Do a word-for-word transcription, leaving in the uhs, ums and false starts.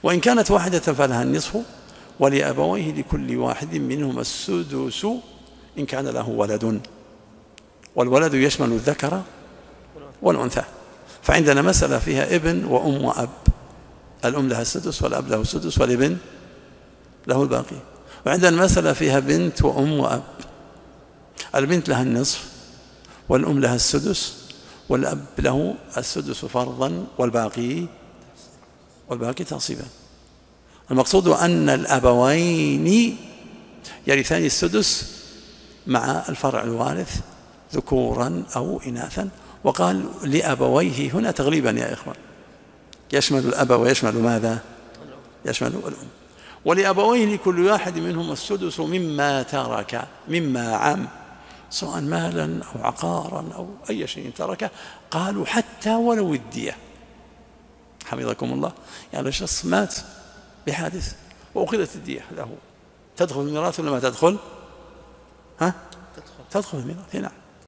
وإن كانت واحدة فلها النصف ولأبويه لكل واحد منهما السدس إن كان له ولد، والولد يشمل الذكر والأنثى. فعندنا مسألة فيها ابن وأم وأب، الأم لها السدس والأب له السدس والابن له الباقي. وعندنا مسألة فيها بنت وأم وأب، البنت لها النصف والأم لها السدس والأب له السدس فرضا والباقي والباقي تعصيبا. المقصود أن الأبوين يرثان السدس مع الفرع الوارث ذكورا أو إناثا. وقال لأبويه هنا تغليبا يا إخوان، يشمل الأب ويشمل ماذا؟ يشمل الأم. ولأبويه لكل واحد منهم السدس مما ترك، مما عام، سواء مالا أو عقارا أو أي شيء تركه. قالوا حتى ولو الدية، حفظكم الله. يعني الشخص مات بحادث وأخذت الدية له، تدخل الميراث ولا ما تدخل؟ ها؟ تدخل الميراث، نعم.